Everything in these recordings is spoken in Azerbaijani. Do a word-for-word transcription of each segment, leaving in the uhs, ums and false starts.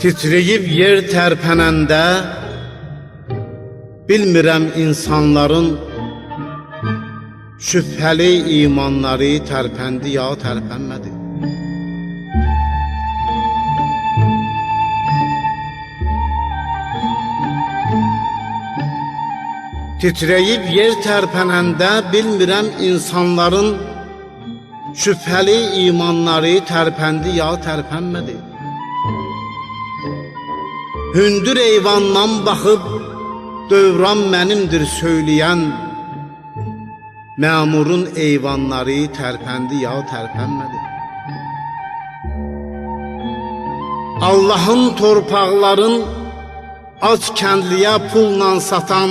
Titreyib yer tərpənəndə, bilmirəm insanların şübhəli imanları tərpəndi ya tərpənmədi. Titreyib yer tərpənəndə, bilmirəm insanların şübhəli imanları tərpəndi ya tərpənmədi. Hündür eyvandan baxıb, dövran mənimdir söyləyən, məmurun eyvanları tərpəndi ya tərpənmədi. Allahın torpaqların ac kəndliyə pulla satan,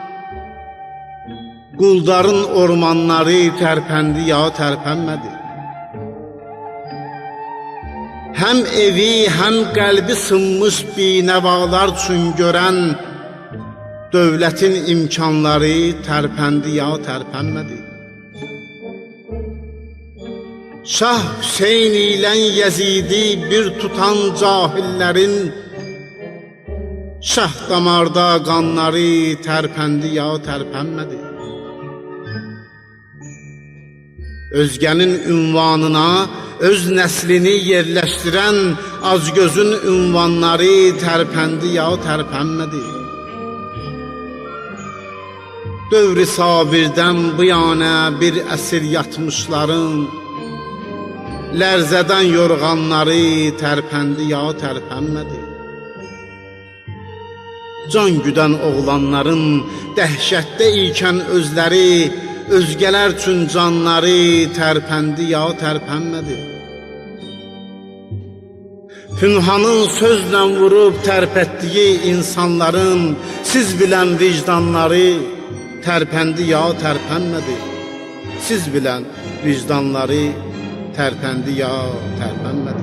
quldarın ormanları tərpəndi ya tərpənmədi. Həm evi, həm qəlbi sınmış binəvalar üçün görən, dövlətin imkanları tərpəndi ya tərpənmədi. Şah Hüseyn ilə Yezidi bir tutan cahillərin, şah damarda qanları tərpəndi ya tərpənmədi. Özgənin ünvanına öz nəslini yerləşdirən acgözün ünvanları tərpəndi ya tərpənmədi. Dövr-i sabirdən bu yana bir əsir yatmışların, lərzədən yorğanları tərpəndi ya tərpənmədi. Can güdən oğlanların dəhşətdə ikən özləri, özgələr üçün canları tərpəndi ya tərpənmədi. Pünhanın sözlə vurub tərpətdiyi insanların siz bilən vicdanları tərpəndi ya tərpənmədi. Siz bilən vicdanları tərpəndi ya tərpənmədi.